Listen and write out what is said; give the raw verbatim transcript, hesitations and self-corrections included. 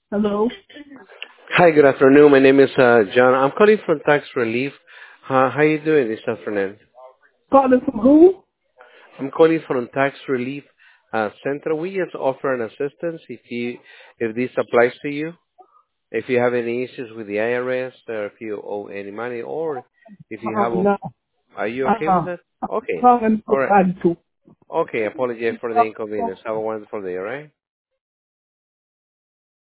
Hello. Hi, good afternoon. My name is uh, John. I'm calling from Tax Relief. Uh, how you doing this afternoon? Calling from who? I'm calling from Tax Relief uh, Center. We just offer an assistance if you if this applies to you. If you have any issues with the I R S, or if you owe any money, or if you Uh, have a, no. are you okay with Uh-uh. that? Okay. Calling All for right. attitude. Okay. Apologize for the inconvenience. Have a wonderful day. All right.